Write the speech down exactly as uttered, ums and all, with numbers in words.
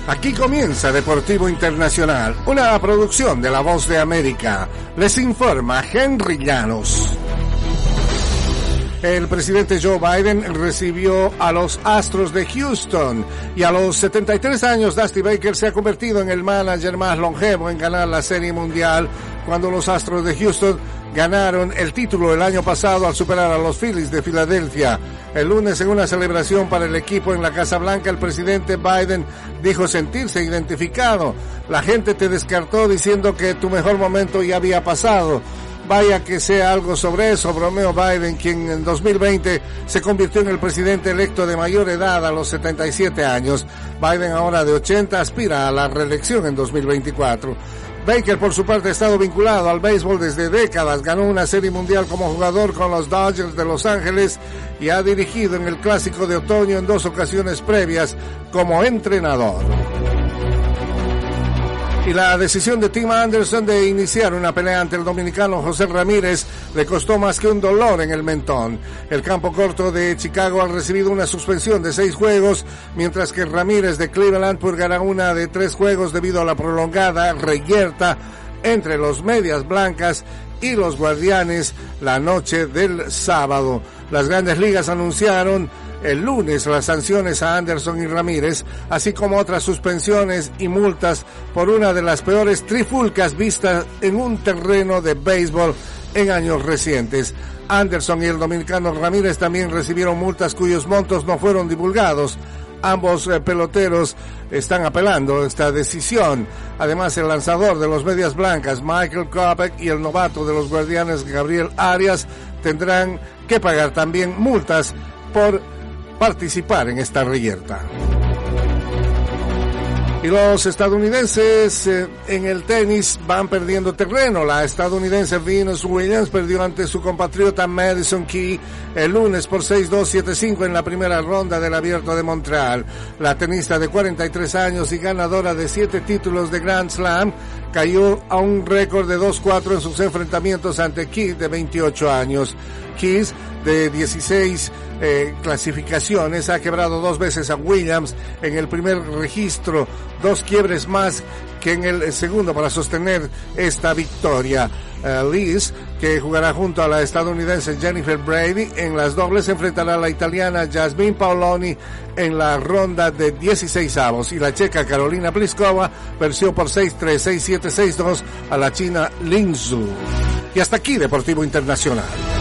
Aquí comienza Deportivo Internacional, una producción de La Voz de América. Les informa Henry Llanos. El presidente Joe Biden recibió a los Astros de Houston y a los setenta y tres años Dusty Baker se ha convertido en el manager más longevo en ganar la Serie Mundial cuando los Astros de Houston ganaron el título el año pasado al superar a los Phillies de Filadelfia. El lunes, en una celebración para el equipo en la Casa Blanca, el presidente Biden dijo sentirse identificado. La gente te descartó diciendo que tu mejor momento ya había pasado. Vaya que sea algo sobre eso, bromeó Biden, quien en dos mil veinte se convirtió en el presidente electo de mayor edad a los setenta y siete años. Biden, ahora de ochenta, aspira a la reelección en dos mil veinticuatro. Baker, por su parte, ha estado vinculado al béisbol desde décadas. Ganó una serie mundial como jugador con los Dodgers de Los Ángeles y ha dirigido en el Clásico de Otoño en dos ocasiones previas como entrenador. Y la decisión de Tim Anderson de iniciar una pelea ante el dominicano José Ramírez le costó más que un dolor en el mentón. El campo corto de Chicago ha recibido una suspensión de seis juegos, mientras que Ramírez de Cleveland purgará una de tres juegos debido a la prolongada reyerta entre los Medias Blancas y los Guardianes la noche del sábado. Las Grandes Ligas anunciaron el lunes las sanciones a Anderson y Ramírez, así como otras suspensiones y multas por una de las peores trifulcas vistas en un terreno de béisbol en años recientes. Anderson y el dominicano Ramírez también recibieron multas cuyos montos no fueron divulgados. Ambos eh, peloteros están apelando esta decisión. Además, el lanzador de los Medias Blancas, Michael Kopech, y el novato de los Guardianes, Gabriel Arias, tendrán que pagar también multas por participar en esta reyerta. Y los estadounidenses eh, en el tenis van perdiendo terreno. La estadounidense Venus Williams perdió ante su compatriota Madison Key el lunes por seis dos siete cinco en la primera ronda del Abierto de Montreal. La tenista de cuarenta y tres años y ganadora de siete títulos de Grand Slam cayó a un récord de dos cuatro en sus enfrentamientos ante Key de veintiocho años. Key, de dieciséis eh, clasificaciones, ha quebrado dos veces a Williams en el primer registro, dos quiebres más que en el segundo para sostener esta victoria. Uh, Liz, que jugará junto a la estadounidense Jennifer Brady en las dobles, enfrentará a la italiana Jasmine Paoloni en la ronda de dieciseisavos, y la checa Carolina Pliskova venció por seis tres, seis siete, seis dos a la china Lin Zhu. Y hasta aquí Deportivo Internacional.